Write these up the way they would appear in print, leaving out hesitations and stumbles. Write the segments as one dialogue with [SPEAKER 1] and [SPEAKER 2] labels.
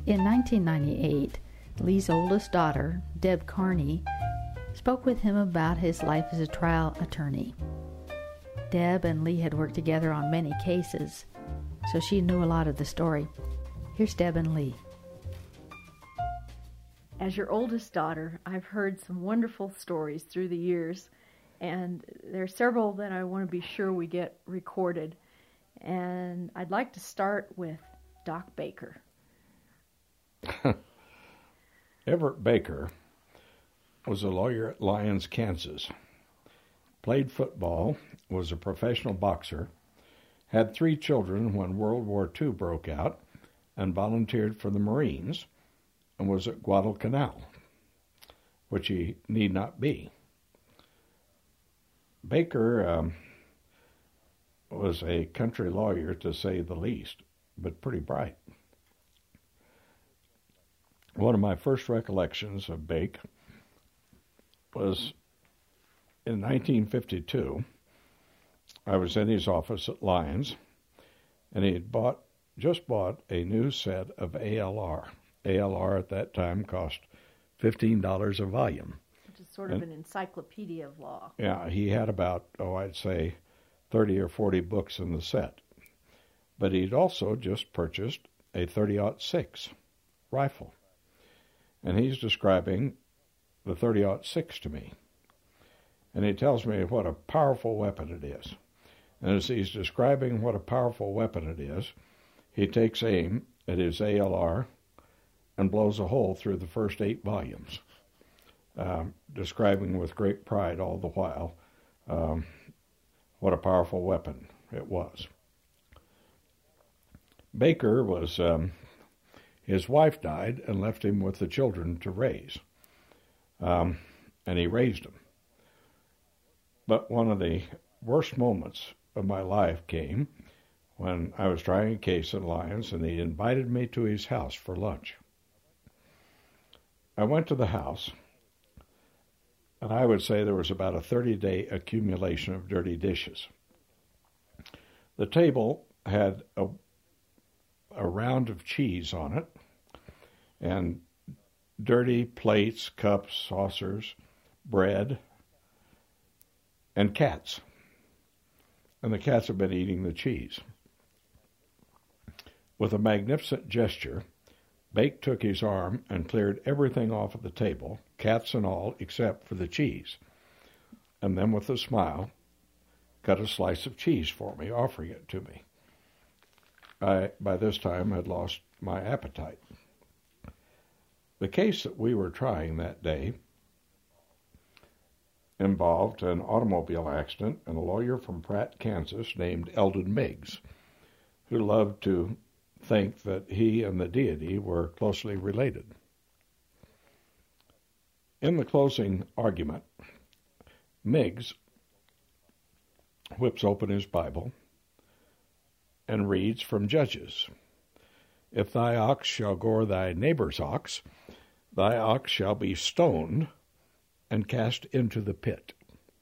[SPEAKER 1] In 1998, Lee's oldest daughter, Deb Carney, spoke with him about his life as a trial attorney. Deb and Lee had worked together on many cases, so she knew a lot of the story. Here's Deb and Lee.
[SPEAKER 2] As your oldest daughter, I've heard some wonderful stories through the years, and there are several that I want to be sure we get recorded. And I'd like to start with Doc Baker.
[SPEAKER 3] Everett Baker was a lawyer at Lyons, Kansas. Played football, was a professional boxer, had 3 children when World War II broke out, and volunteered for the Marines, and was at Guadalcanal, which he need not be. Baker was a country lawyer, to say the least, but pretty bright. One of my first recollections of Bake was in 1952. I was in his office at Lyons, and he had just bought a new set of ALR. ALR at that time cost $15 a volume.
[SPEAKER 2] Which is sort of an encyclopedia of law.
[SPEAKER 3] Yeah, he had about, I'd say 30 or 40 books in the set. But he'd also just purchased a .30-06 rifle. And he's describing the .30-06 to me. And he tells me what a powerful weapon it is. And as he's describing what a powerful weapon it is, he takes aim at his ALR and blows a hole through the first 8 volumes, describing with great pride all the while what a powerful weapon it was. Baker was, his wife died and left him with the children to raise, and he raised them. But one of the worst moments of my life came when I was trying a case at Lyons, and he invited me to his house for lunch. I went to the house, and I would say there was about a 30-day accumulation of dirty dishes. The table had a round of cheese on it, and dirty plates, cups, saucers, bread, and cats. And the cats have been eating the cheese. With a magnificent gesture, Bake took his arm and cleared everything off of the table, cats and all, except for the cheese. And then with a smile, cut a slice of cheese for me, offering it to me. I, by this time, had lost my appetite. The case that we were trying that day involved an automobile accident and a lawyer from Pratt, Kansas, named Eldon Miggs, who loved to think that he and the deity were closely related. In the closing argument, Miggs whips open his Bible and reads from Judges, "If thy ox shall gore thy neighbor's ox, thy ox shall be stoned and cast into the pit."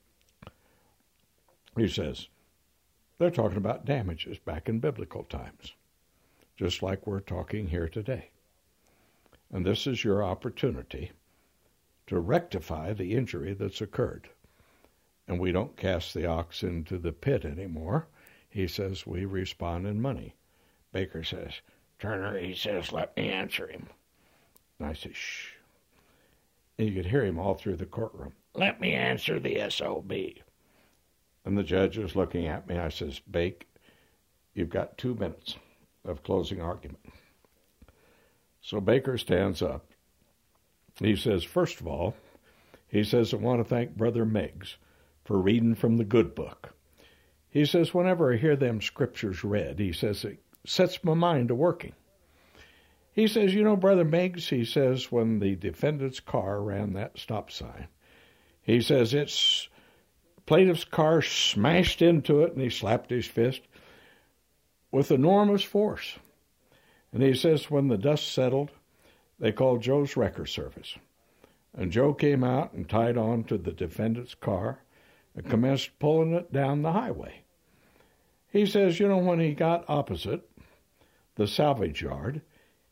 [SPEAKER 3] He says, they're talking about damages back in biblical times, just like we're talking here today. And this is your opportunity to rectify the injury that's occurred. And we don't cast the ox into the pit anymore. He says we respond in money. Baker says, "Turner," he says, "let me answer him." And I say, "Shh." And you could hear him all through the courtroom. "Let me answer the SOB." And the judge was looking at me. I says, "Bake, you've got 2 minutes of closing argument." So Baker stands up. He says, first of all, he says, "I want to thank Brother Miggs for reading from the good book." He says, "Whenever I hear them scriptures read," he says, "it sets my mind to working." He says, "You know, Brother Miggs," he says, "when the defendant's car ran that stop sign," he says, "its plaintiff's car smashed into it," and he slapped his fist, "with enormous force. And he says when the dust settled, they called Joe's wrecker service. And Joe came out and tied on to the defendant's car and commenced pulling it down the highway. He says, you know, when he got opposite the salvage yard,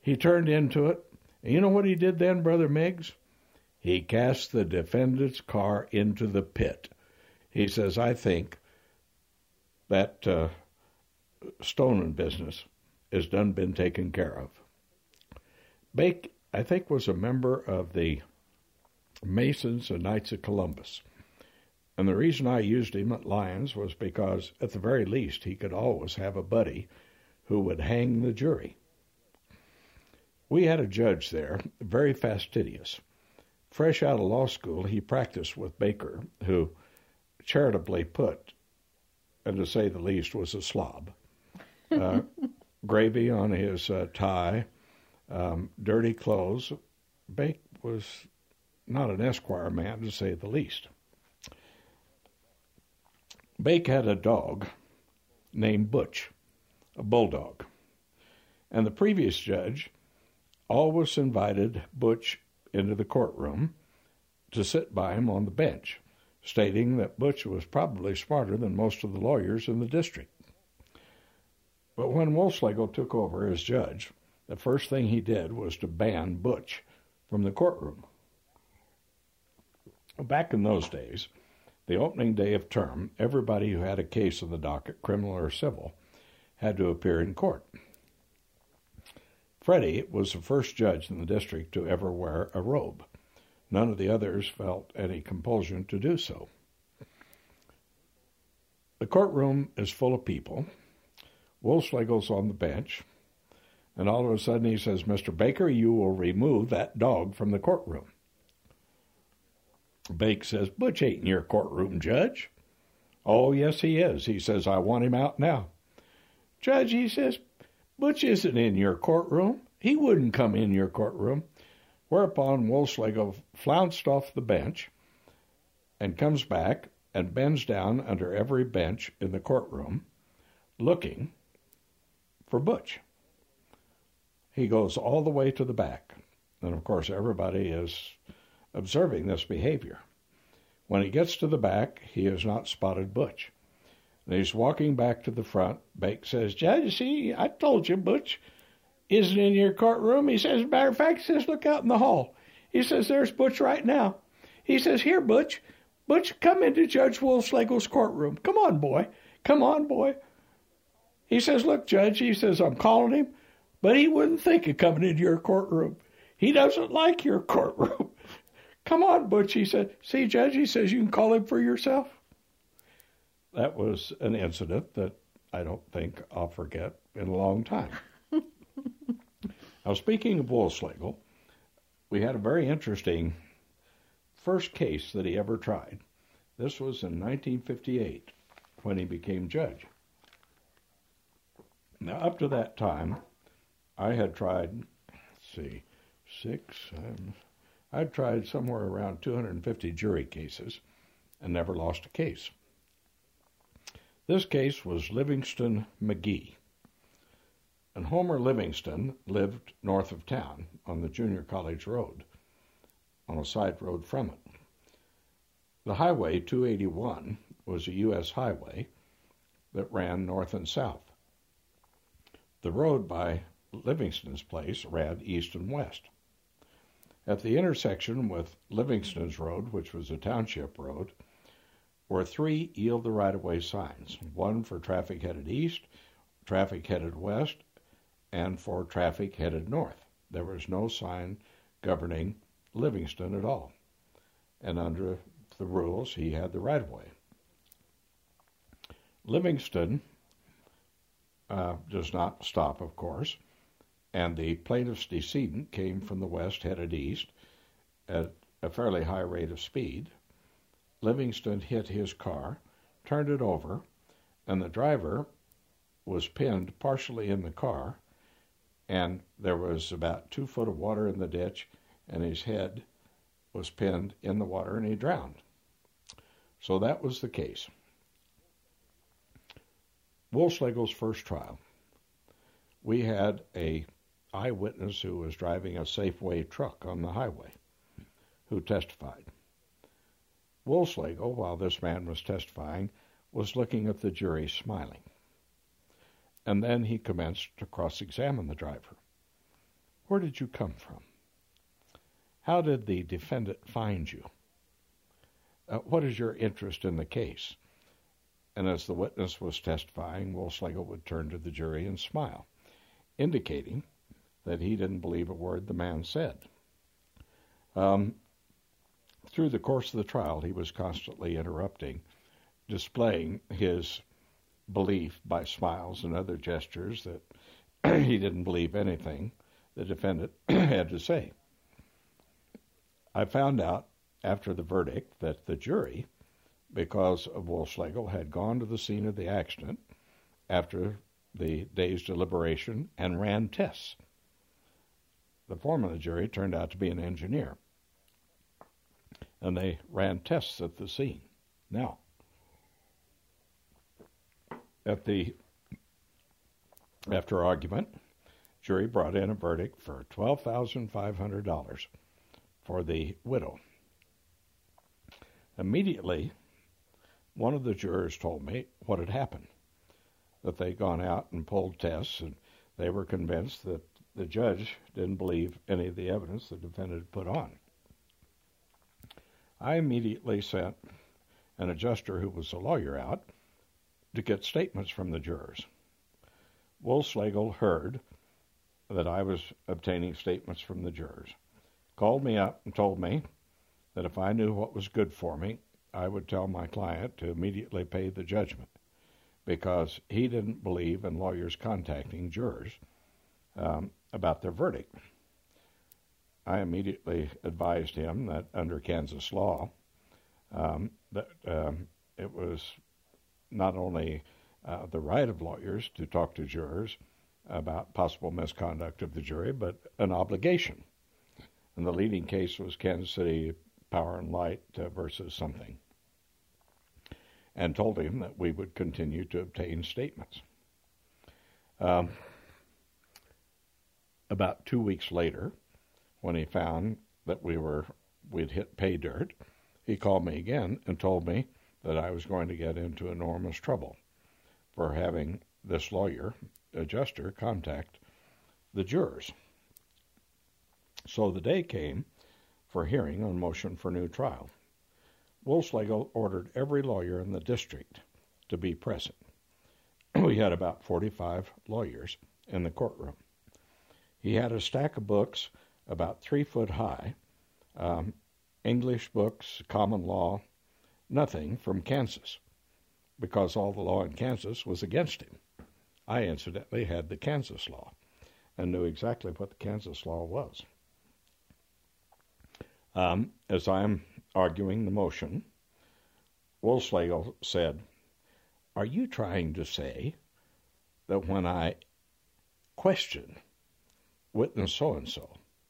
[SPEAKER 3] He turned into it. And you know what he did then, Brother Miggs? He cast the defendant's car into the pit. He says, I think that stoning business has been taken care of. Bake, I think, was a member of the Masons and Knights of Columbus. And the reason I used him at Lyons was because, at the very least, he could always have a buddy who would hang the jury. We had a judge there, very fastidious. Fresh out of law school, he practiced with Baker, who charitably put, and to say the least, was a slob. Gravy on his tie, dirty clothes. Bake was not an Esquire man, to say the least. Bake had a dog named Butch, a bulldog. And the previous judge always invited Butch into the courtroom to sit by him on the bench, stating that Butch was probably smarter than most of the lawyers in the district. But when Wohlschlegel took over as judge, the first thing he did was to ban Butch from the courtroom. Back in those days, the opening day of term, everybody who had a case on the docket, criminal or civil, had to appear in court. Freddie was the first judge in the district to ever wear a robe. None of the others felt any compulsion to do so. The courtroom is full of people. Wohlschlegel's on the bench, and all of a sudden he says, Mr. Baker, you will remove that dog from the courtroom. Bake says, Butch ain't in your courtroom, Judge. Oh, yes, he is. He says, I want him out now. Judge, he says, Butch isn't in your courtroom. He wouldn't come in your courtroom. Whereupon Wohlschlegel flounced off the bench and comes back and bends down under every bench in the courtroom looking for Butch. He goes all the way to the back. And, of course, everybody is observing this behavior. When he gets to the back, he has not spotted Butch. And he's walking back to the front. Bake says, Judge, see, I told you Butch isn't in your courtroom. He says, as a matter of fact, he says, look out in the hall. He says, there's Butch right now. He says, here, Butch. Butch, come into Judge Wohlschlegel's courtroom. Come on, boy. Come on, boy. He says, look, Judge, he says, I'm calling him, but he wouldn't think of coming into your courtroom. He doesn't like your courtroom. Come on, Butch, he said. See, Judge, he says, you can call him for yourself. That was an incident that I don't think I'll forget in a long time. Now, speaking of Wohlschlegel, we had a very interesting first case that he ever tried. This was in 1958 when he became judge. Now, up to that time, I had tried, I'd tried somewhere around 250 jury cases and never lost a case. This case was Livingston McGee. And Homer Livingston lived north of town on the Junior College Road, on a side road from it. The Highway 281 was a U.S. highway that ran north and south. The road by Livingston's place ran east and west. At the intersection with Livingston's Road, which was a township road, were 3 yield the right-of-way signs, one for traffic headed east, traffic headed west, and for traffic headed north. There was no sign governing Livingston at all. And under the rules, he had the right-of-way. Livingston does not stop, of course, and the plaintiff's decedent came from the west headed east at a fairly high rate of speed. Livingston hit his car, turned it over, and the driver was pinned partially in the car, and there was about 2 foot of water in the ditch, and his head was pinned in the water, and he drowned. So that was the case. Wohlschlegel's first trial. We had an eyewitness who was driving a Safeway truck on the highway who testified. Wohlschlegel, while this man was testifying, was looking at the jury smiling. And then he commenced to cross-examine the driver. Where did you come from? How did the defendant find you? What is your interest in the case? And as the witness was testifying, Woolslegel would turn to the jury and smile, indicating that he didn't believe a word the man said. Through the course of the trial, he was constantly interrupting, displaying his belief by smiles and other gestures that he didn't believe anything the defendant had to say. I found out after the verdict that the jury, because of Woolslegel, had gone to the scene of the accident after the day's deliberation and ran tests. The foreman of the jury turned out to be an engineer, and they ran tests at the scene. Now, after argument, jury brought in a verdict for $12,500 for the widow. Immediately, one of the jurors told me what had happened, that they'd gone out and pulled tests, and they were convinced that the judge didn't believe any of the evidence the defendant had put on. I immediately sent an adjuster who was a lawyer out to get statements from the jurors. Woolslegel heard that I was obtaining statements from the jurors, called me up and told me that if I knew what was good for me, I would tell my client to immediately pay the judgment, because he didn't believe in lawyers contacting jurors about their verdict. I immediately advised him that under Kansas law, that it was not only the right of lawyers to talk to jurors about possible misconduct of the jury, but an obligation. And the leading case was Kansas City Power and Light versus something, and told him that we would continue to obtain statements. About 2 weeks later, when he found that we'd hit pay dirt, he called me again and told me that I was going to get into enormous trouble for having this lawyer, adjuster, contact the jurors. So the day came for hearing on motion for new trial. Woolslegel ordered every lawyer in the district to be present. We had about 45 lawyers in the courtroom. He had a stack of books about 3 foot high, English books, common law, nothing from Kansas, because all the law in Kansas was against him. I incidentally had the Kansas law and knew exactly what the Kansas law was. As I'm arguing the motion, Woolslegel said, "Are you trying to say that when I question witness so-and-so,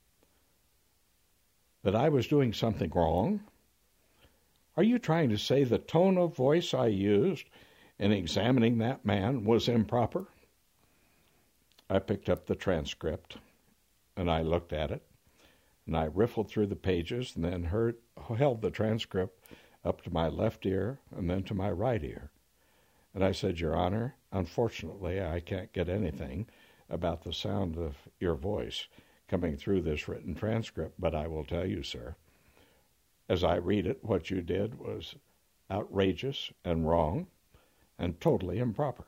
[SPEAKER 3] that I was doing something wrong? Are you trying to say the tone of voice I used in examining that man was improper?" I picked up the transcript, and I looked at it, and I riffled through the pages, and then held the transcript up to my left ear and then to my right ear. And I said, "Your Honor, unfortunately, I can't get anything about the sound of your voice coming through this written transcript, but I will tell you, sir, as I read it, what you did was outrageous and wrong and totally improper."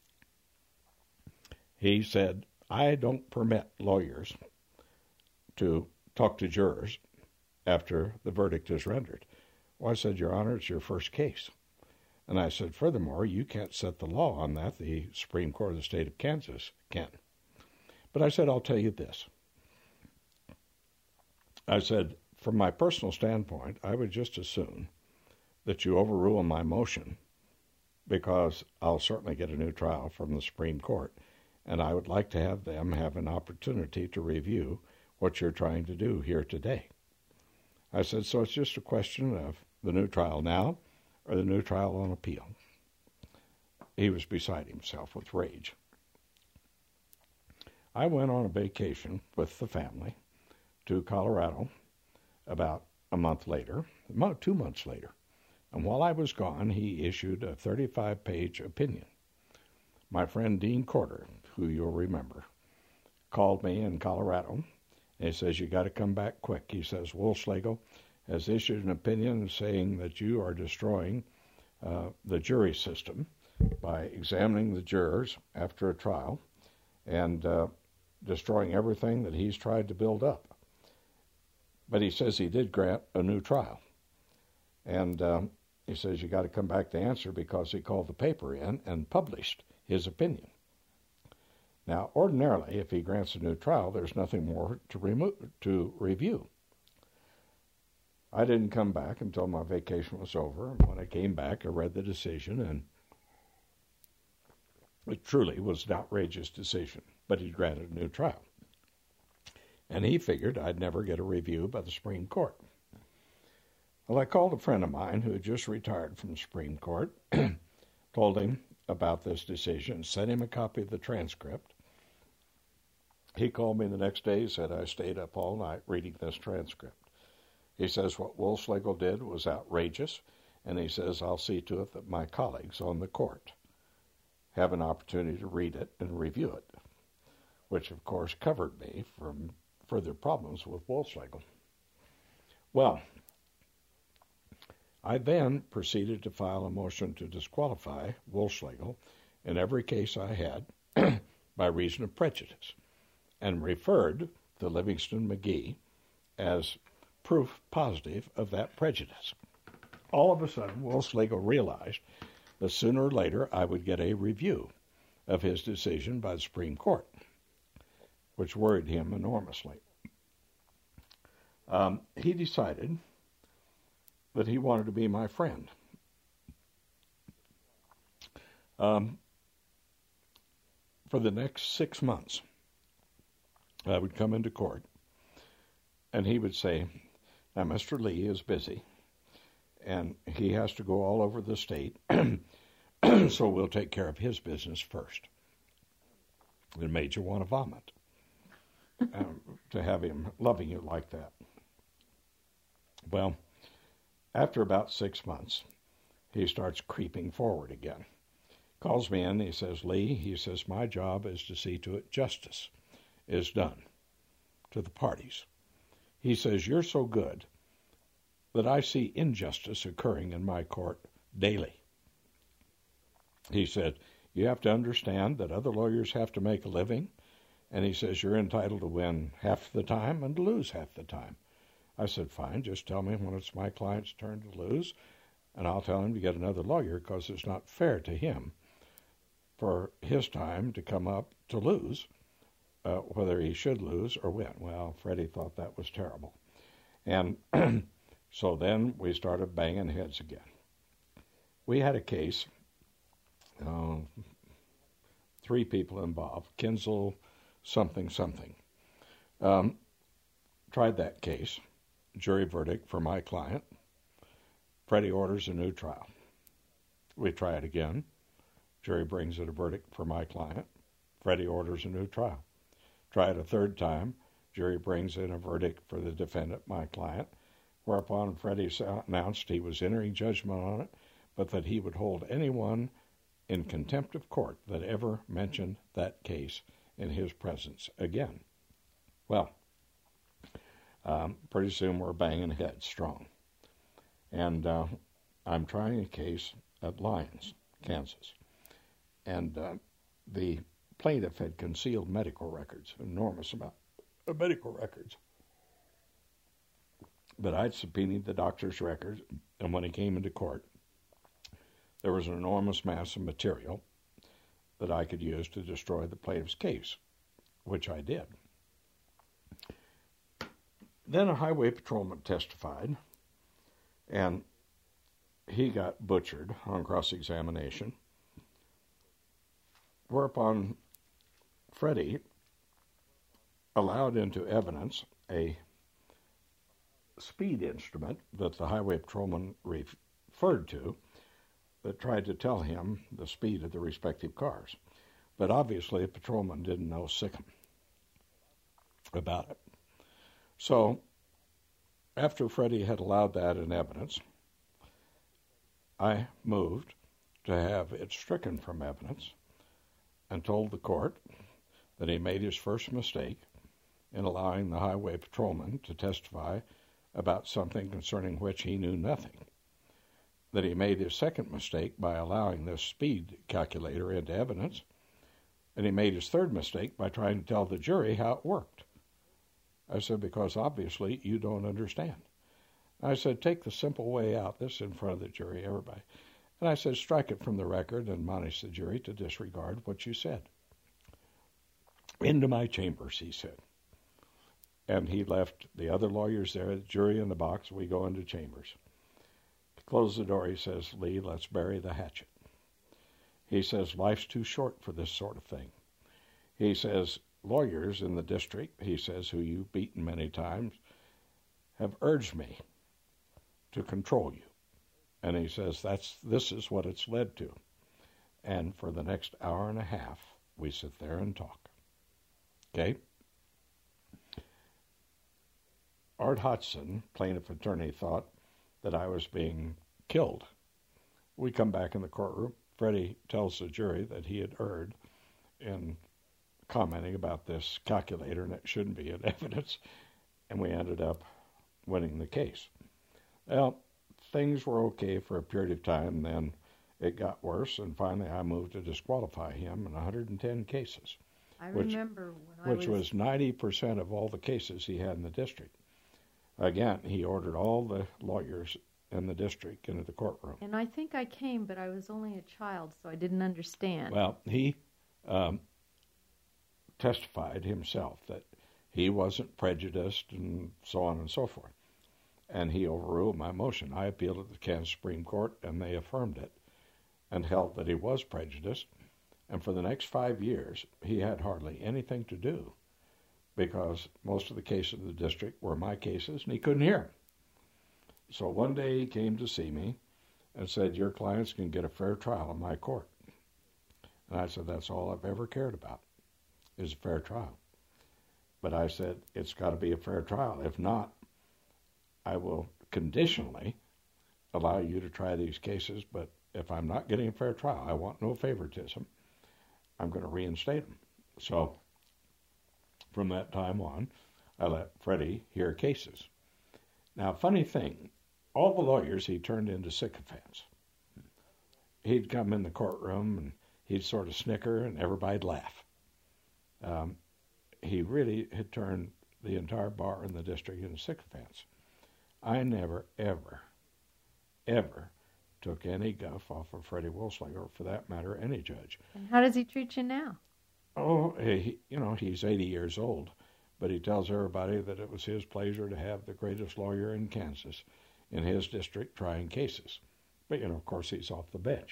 [SPEAKER 3] He said, "I don't permit lawyers to talk to jurors after the verdict is rendered." Well, I said, "Your Honor, it's your first case." And I said, "Furthermore, you can't set the law on that. The Supreme Court of the state of Kansas can." But I said, "I'll tell you this." I said, "From my personal standpoint, I would just assume that you overrule my motion, because I'll certainly get a new trial from the Supreme Court, and I would like to have them have an opportunity to review what you're trying to do here today." I said, "So it's just a question of the new trial now or the new trial on appeal?" He was beside himself with rage. I went on a vacation with the family to Colorado about a month later, 2 months later. And while I was gone, he issued a 35-page opinion. My friend Dean Corder, who you'll remember, called me in Colorado, and he says, you got to come back quick. He says, Woolslegel has issued an opinion saying that you are destroying the jury system by examining the jurors after a trial and destroying everything that he's tried to build up. But he says he did grant a new trial. And he says you got to come back to answer because he called the paper in and published his opinion. Now, ordinarily, if he grants a new trial, there's nothing more to review. I didn't come back until my vacation was over. When I came back, I read the decision, and it truly was an outrageous decision, but he granted a new trial. And he figured I'd never get a review by the Supreme Court. Well, I called a friend of mine who had just retired from the Supreme Court, told him about this decision, sent him a copy of the transcript. He called me the next day. He said, I stayed up all night reading this transcript. He says what Woolslegel did was outrageous, and he says, I'll see to it that my colleagues on the court have an opportunity to read it and review it, which, of course, covered me from further problems with Woolslegel. Well, I then proceeded to file a motion to disqualify Woolslegel in every case I had by reason of prejudice, and referred to Livingston McGee as proof positive of that prejudice. All of a sudden, Woolslegel realized that sooner or later I would get a review of his decision by the Supreme Court, which worried him enormously. He decided that he wanted to be my friend. For the next 6 months, I would come into court, and he would say, now, Mr. Lee is busy, and he has to go all over the state, so we'll take care of his business first. It made you want to vomit, to have him loving you like that. Well, after about 6 months, he starts creeping forward again. Calls me in, he says, Lee, he says, my job is to see to it justice is done to the parties. He says, you're so good that I see injustice occurring in my court daily. He said, you have to understand that other lawyers have to make a living, and he says, you're entitled to win half the time and to lose half the time. I said, fine, just tell me when it's my client's turn to lose, and I'll tell him to get another lawyer because it's not fair to him for his time to come up to lose, whether he should lose or win. Well, Freddie thought that was terrible. And so then we started banging heads again. We had a case, 3 people involved, Kinsel something. Tried that case, jury verdict for my client. Freddie orders a new trial. We try it again. Jury brings in a verdict for my client. Freddie orders a new trial. Try it a third time. Jury brings in a verdict for the defendant, my client, whereupon Freddie announced he was entering judgment on it, but that he would hold anyone in contempt of court that ever mentioned that case in his presence again. Well, pretty soon we're banging heads strong. And I'm trying a case at Lyons, Kansas. And the plaintiff had concealed medical records, an enormous amount of medical records. But I'd subpoenaed the doctor's records, and when he came into court, there was an enormous mass of material that I could use to destroy the plaintiff's case, which I did. Then a highway patrolman testified, and he got butchered on cross-examination, whereupon Freddie allowed into evidence a speed instrument that the highway patrolman referred to that tried to tell him the speed of the respective cars. But obviously the patrolman didn't know sickum about it. So after Freddie had allowed that in evidence, I moved to have it stricken from evidence and told the court that he made his first mistake in allowing the highway patrolman to testify about something concerning which he knew nothing, that he made his second mistake by allowing this speed calculator into evidence, and he made his third mistake by trying to tell the jury how it worked. I said, because obviously you don't understand. I said, take the simple way out, this in front of the jury, everybody. And I said, strike it from the record and admonish the jury to disregard what you said. Into my chambers, he said. And he left the other lawyers there, the jury in the box. We go into chambers. Close the door. He says, Lee, let's bury the hatchet. He says, life's too short for this sort of thing. He says, lawyers in the district, he says, who you've beaten many times, have urged me to control you. And he says, this is what it's led to. And for the next hour and a half, we sit there and talk. Okay? Art Hodgson, plaintiff attorney, thought that I was being killed. We come back in the courtroom. Freddie tells the jury that he had erred in commenting about this calculator and it shouldn't be in evidence, and we ended up winning the case. Well, things were okay for a period of time, then it got worse, and finally I moved to disqualify him in 110 cases.
[SPEAKER 2] I remember
[SPEAKER 3] which was 90% of all the cases he had in the district. Again, he ordered all the lawyers in the district into the courtroom.
[SPEAKER 2] And I think I came, but I was only a child, so I didn't understand.
[SPEAKER 3] Well, he testified himself that he wasn't prejudiced and so on and so forth. And he overruled my motion. I appealed to the Kansas Supreme Court, and they affirmed it and held that he was prejudiced. And for the next 5 years, he had hardly anything to do because most of the cases of the district were my cases, and he couldn't hear them. So one day he came to see me and said, your clients can get a fair trial in my court. And I said, that's all I've ever cared about is a fair trial. But I said, it's got to be a fair trial. If not, I will conditionally allow you to try these cases, but if I'm not getting a fair trial, I want no favoritism. I'm going to reinstate them. So from that time on, I let Freddie hear cases. Now, funny thing, all the lawyers he turned into sycophants. He'd come in the courtroom and he'd sort of snicker and everybody'd laugh. He really had turned the entire bar in the district into sycophants. I never, ever, ever took any guff off of Freddie Wilslinger, or for that matter, any judge.
[SPEAKER 2] And how does he treat you now?
[SPEAKER 3] Oh, he's 80 years old, but he tells everybody that it was his pleasure to have the greatest lawyer in Kansas in his district trying cases. But, of course, he's off the bench.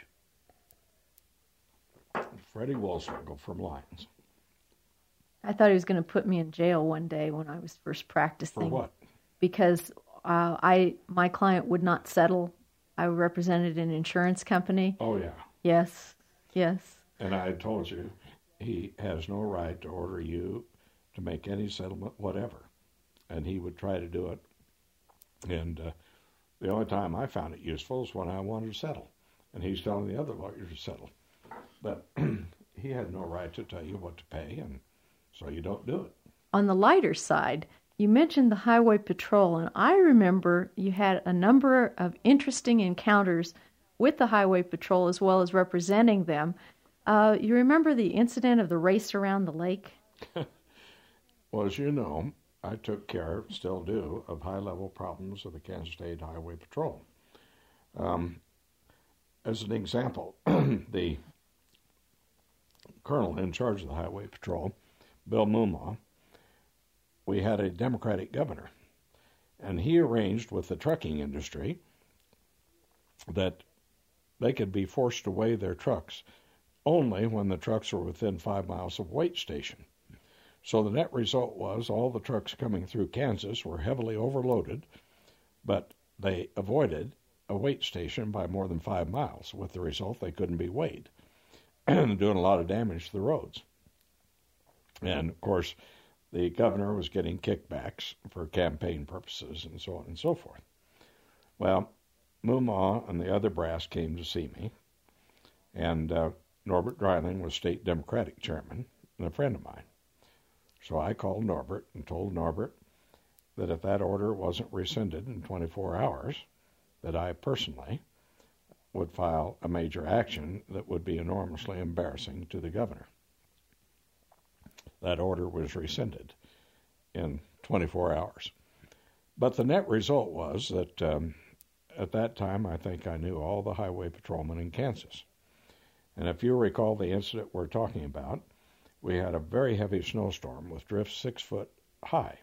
[SPEAKER 3] Freddie Wilslinger from Lyons.
[SPEAKER 2] I thought he was going to put me in jail one day when I was first practicing.
[SPEAKER 3] For what?
[SPEAKER 2] Because my client would not settle. I represented an insurance company.
[SPEAKER 3] Oh, yeah.
[SPEAKER 2] Yes.
[SPEAKER 3] And I told you, he has no right to order you to make any settlement, whatever. And he would try to do it. And the only time I found it useful is when I wanted to settle. And he's telling the other lawyers to settle. But he had no right to tell you what to pay, and so you don't do it.
[SPEAKER 2] On the lighter side, you mentioned the Highway Patrol, and I remember you had a number of interesting encounters with the Highway Patrol as well as representing them. You remember the incident of the race around the lake?
[SPEAKER 3] Well, as you know, I took care, still do, of high-level problems of the Kansas State Highway Patrol. As an example, the colonel in charge of the Highway Patrol, Bill Moomaw, we had a Democratic governor, and he arranged with the trucking industry that they could be forced to weigh their trucks only when the trucks were within 5 miles of a weight station. So the net result was all the trucks coming through Kansas were heavily overloaded, but they avoided a weight station by more than 5 miles, with the result they couldn't be weighed, and doing a lot of damage to the roads. And, of course, the governor was getting kickbacks for campaign purposes and so on and so forth. Well, Moomaw and the other brass came to see me, and Norbert Dreiling was state Democratic chairman and a friend of mine. So I called Norbert and told Norbert that if that order wasn't rescinded in 24 hours, that I personally would file a major action that would be enormously embarrassing to the governor. That order was rescinded in 24 hours. But the net result was that at that time, I think I knew all the highway patrolmen in Kansas. And if you recall the incident we're talking about, we had a very heavy snowstorm with drifts 6 foot high.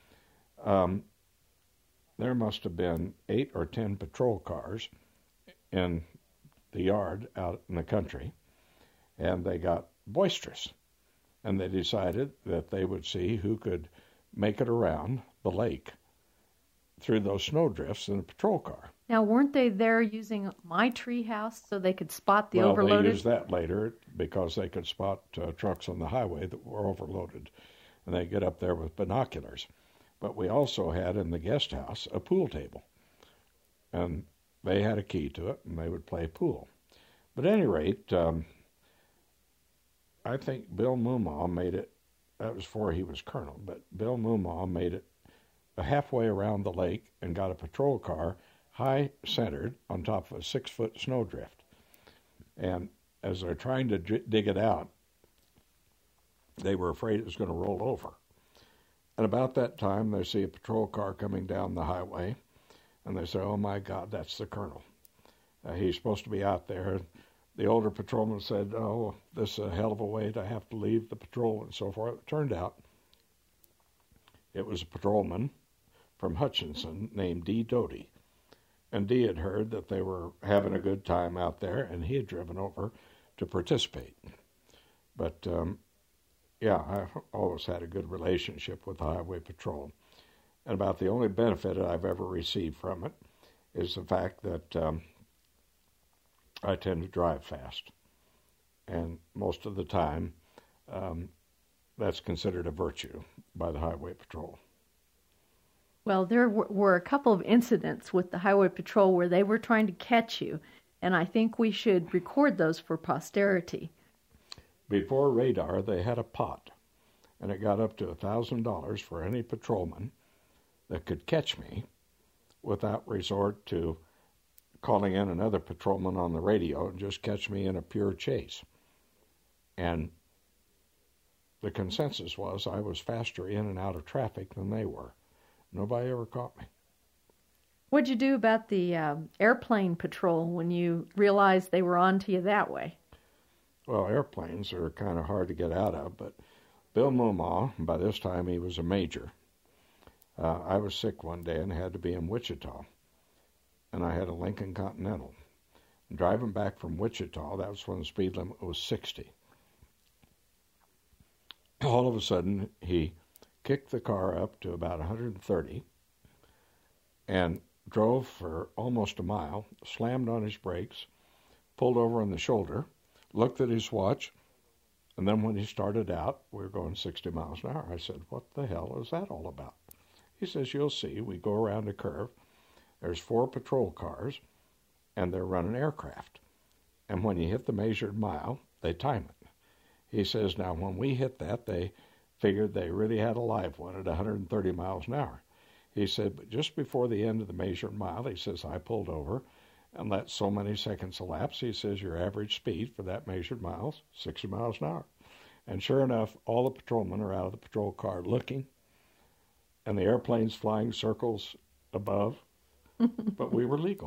[SPEAKER 3] There must have been 8 or 10 patrol cars in the yard out in the country, and they got boisterous. And they decided that they would see who could make it around the lake through those snowdrifts in a patrol car.
[SPEAKER 2] Now, weren't they there using my tree house so they could spot the overloaded?
[SPEAKER 3] Well, they used that later because they could spot trucks on the highway that were overloaded, and they get up there with binoculars. But we also had in the guest house a pool table, and they had a key to it, and they would play pool. But at any rate, I think Bill Moomaw made it, that was before he was colonel, but Bill Moomaw made it halfway around the lake and got a patrol car high-centered on top of a 6-foot snowdrift. And as they're trying to dig it out, they were afraid it was going to roll over. And about that time, they see a patrol car coming down the highway, and they say, "Oh, my God, that's the colonel. He's supposed to be out there." The older patrolman said, "Oh, this is a hell of a way to have to leave the patrol," and so forth. It turned out it was a patrolman from Hutchinson named D. Doty. And Dee had heard that they were having a good time out there, and he had driven over to participate. But, I've always had a good relationship with the Highway Patrol. And about the only benefit I've ever received from it is the fact that I tend to drive fast. And most of the time, that's considered a virtue by the Highway Patrol.
[SPEAKER 2] Well, there were a couple of incidents with the Highway Patrol where they were trying to catch you, and I think we should record those for posterity.
[SPEAKER 3] Before radar, they had a pot, and it got up to $1,000 for any patrolman that could catch me without resort to calling in another patrolman on the radio and just catch me in a pure chase. And the consensus was I was faster in and out of traffic than they were. Nobody ever caught me.
[SPEAKER 2] What'd you do about the airplane patrol when you realized they were on to you that way?
[SPEAKER 3] Well, airplanes are kind of hard to get out of, but Bill Moomaw, by this time he was a major. I was sick one day and had to be in Wichita, and I had a Lincoln Continental. Driving back from Wichita, that was when the speed limit was 60. All of a sudden, he kicked the car up to about 130 and drove for almost a mile, slammed on his brakes, pulled over on the shoulder, looked at his watch, and then when he started out, we were going 60 miles an hour. I said, "What the hell is that all about?" He says, "You'll see. We go around a curve. There's 4 patrol cars, and they're running aircraft. And when you hit the measured mile, they time it." He says, "Now, when we hit that, they figured they really had a live one at 130 miles an hour. He said, but just before the end of the measured mile, he says, I pulled over and let so many seconds elapse. He says, your average speed for that measured mile, 60 miles an hour. And sure enough, all the patrolmen are out of the patrol car looking, and the airplane's flying circles above, but we were legal.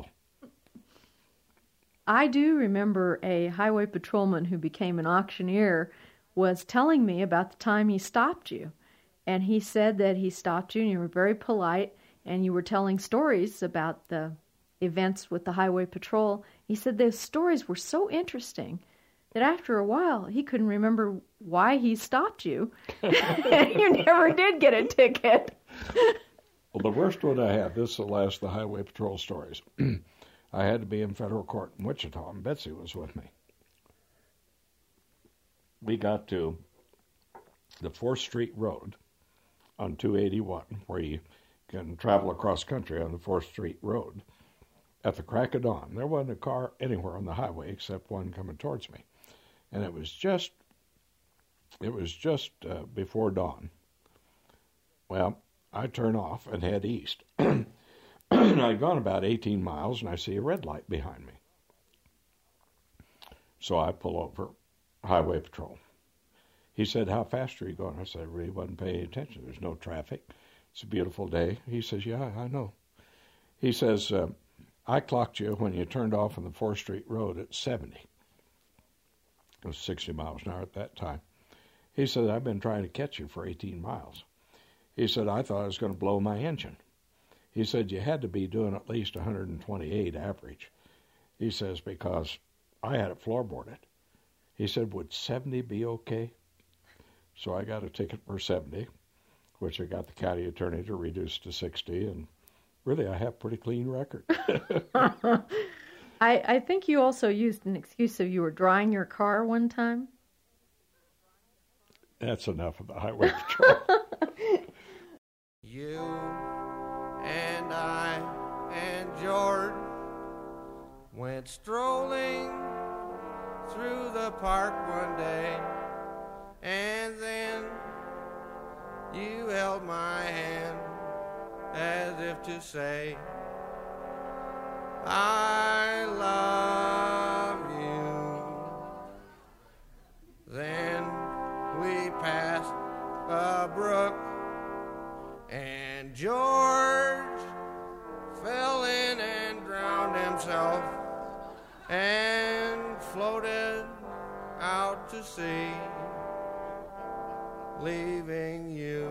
[SPEAKER 2] I do remember a highway patrolman who became an auctioneer was telling me about the time he stopped you. And he said that he stopped you and you were very polite and you were telling stories about the events with the highway patrol. He said those stories were so interesting that after a while he couldn't remember why he stopped you. And you never did get a ticket.
[SPEAKER 3] Well, the worst one I had, this is the last of the highway patrol stories. I had to be in federal court in Wichita, and Betsy was with me. We got to the 4th Street Road on 281, where you can travel across country on the 4th Street Road. At the crack of dawn, there wasn't a car anywhere on the highway except one coming towards me. And it was just before dawn. Well, I turn off and head east. And I'd gone about 18 miles, and I see a red light behind me. So I pull over, Highway Patrol. He said, "How fast are you going?" I said, "I really wasn't paying attention. There's no traffic. It's a beautiful day." He says, "Yeah, I know." He says, "I clocked you when you turned off on the 4th Street Road at 70. It was 60 miles an hour at that time. He said, "I've been trying to catch you for 18 miles. He said, "I thought I was going to blow my engine." He said, "You had to be doing at least 128 average." He says, "Because I had it floorboarded." He said, "Would 70 be okay?" So I got a ticket for 70, which I got the county attorney to reduce to 60, and really I have a pretty clean record.
[SPEAKER 2] I think you also used an excuse of you were drying your car one time.
[SPEAKER 3] That's enough of the Highway Patrol.
[SPEAKER 4] You and I and George went strolling through the park one day, and then you held my hand as if to say, "I love you." Then we passed a brook, and George fell in and drowned himself and floated out to sea, leaving you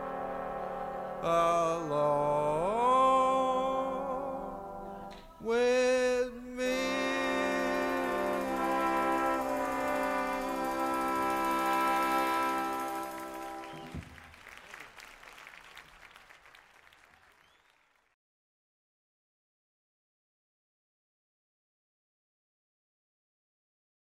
[SPEAKER 4] alone with